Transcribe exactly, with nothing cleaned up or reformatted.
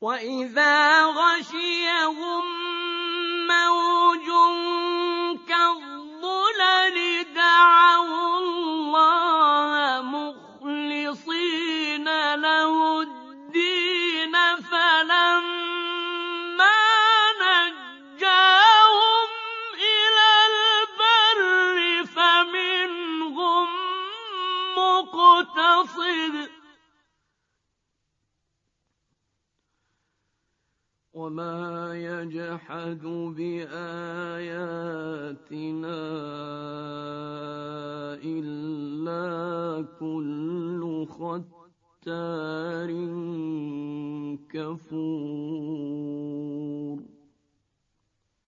وإذا غشيهم موج كالظلل دعوا الله مخلصين له الدين فلما نجاهم إلى البر فمنهم مقتصد وما يجحد بآياتنا إلا كل ختار كفور.